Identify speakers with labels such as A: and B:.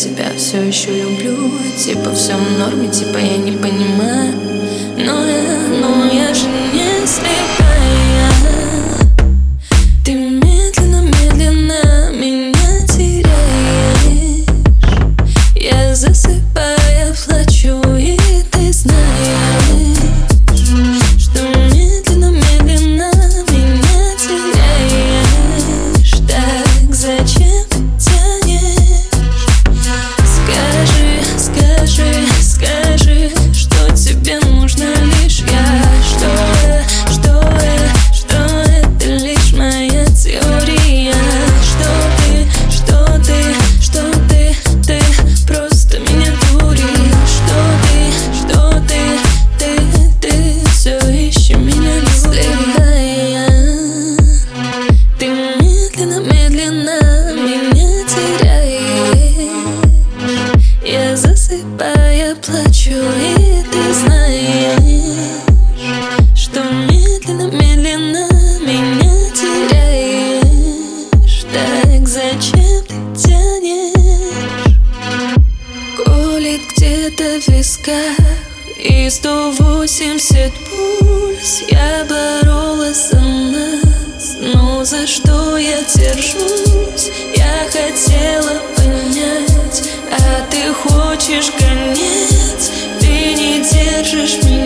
A: тебя все еще люблю. Типа все в норме, типа я не понимаю. Но я же не слепая. Ты медленно меня теряешь. Я засыпая плачу, и ты знаешь, что медленно меня теряешь. Так зачем тянешь? Скажи, что тебе нужно лишь я. Что это лишь моя теория. Ты просто меня дуришь. Ты все еще меня любишь. Ты медленно меня теряешь. Я засыпая плачу, и ты знаешь, что медленно меня теряешь. Так зачем ты тянешь? Колет где-то в висках и 180 пульс. Я боролась за нас, но за что я держусь? Я хотела понять, а ты хочешь конец. Ты не держишь меня.